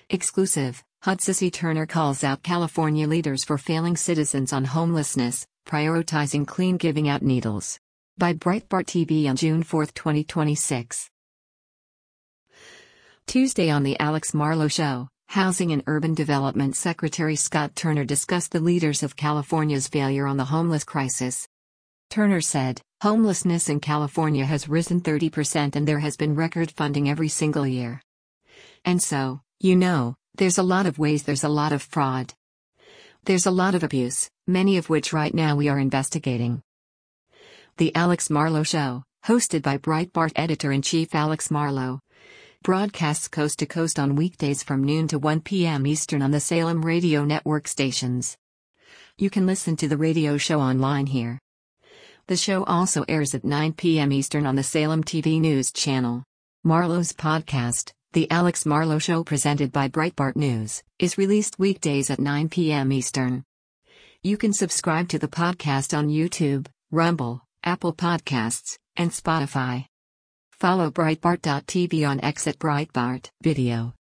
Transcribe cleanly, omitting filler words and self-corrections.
Exclusive, Hudsissy Turner calls out California leaders for failing citizens on homelessness, prioritizing clean giving out needles. By Breitbart TV on June 4, 2026. Tuesday on The Alex Marlow Show, Housing and Urban Development Secretary Scott Turner discussed the leaders of California's failure on the homeless crisis. Turner said, "Homelessness in California has risen 30% and there has been record funding every single year. And so, there's a lot of ways, there's a lot of fraud. There's a lot of abuse, many of which right now we are investigating." The Alex Marlow Show, hosted by Breitbart editor-in-chief Alex Marlow, broadcasts coast to coast on weekdays from noon to 1 p.m. Eastern on the Salem Radio Network stations. You can listen to the radio show online here. The show also airs at 9 p.m. Eastern on the Salem TV News channel. Marlow's podcast, The Alex Marlow Show presented by Breitbart News, is released weekdays at 9 p.m. Eastern. You can subscribe to the podcast on YouTube, Rumble, Apple Podcasts, and Spotify. Follow Breitbart.tv on X at Breitbart Video.